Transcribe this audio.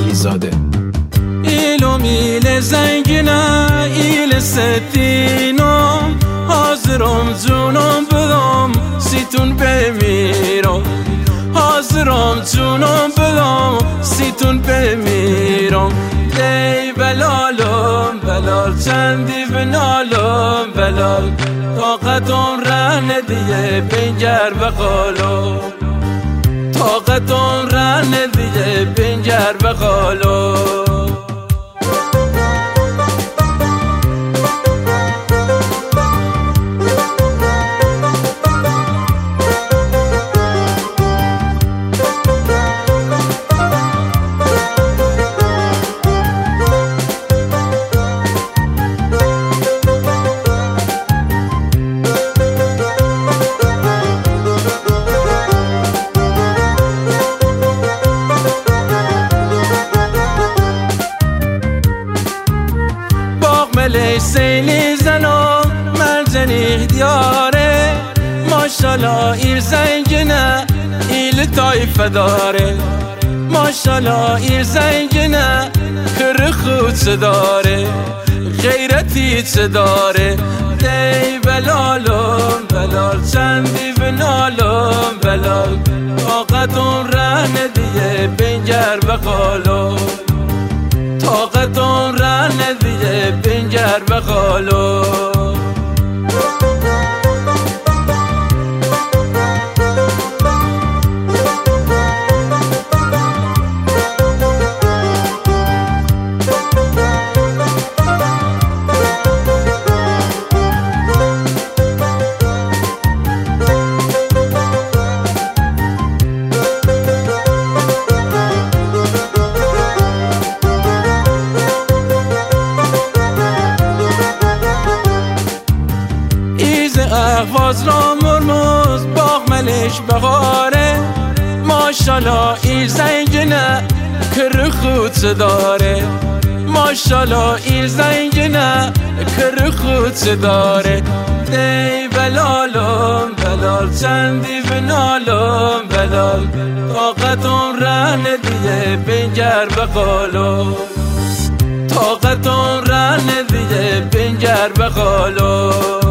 علی زاده. ایلو میل زنگینه ایل ستینم، حاضرم جونم بدم سیتون بمیرم، حاضرم جونم بدم سیتون بمیرم. دی بلالم بلال چندی بنالم بلال، طاقتم رن دیگه بنگر بقالو، طاقتم رن دیگه بنگر بقالو. ملی سیلی زنم مرجنی دیاره، ماشالله ایر زنگینه ایل تایفه داره، ماشالله ایر زنگینه کر خود چه داره، غیرتی چه داره. دی بلالم بلال چندی بنالم بلال، طاقتم رن دیگه بنگر بقالو، طاقتم رن دیگه بنگر بقالو. احواز را مرموز باغ ملش بغاره، ماشالله ایر زنگینه کر خود داره، ماشالله ایر زنگینه کر خود داره. دی بلالم بلال چندی بنالم بلال، طاقتم رن دیگه بنگر بقالو، طاقتم رن دیگه بنگر بقالو.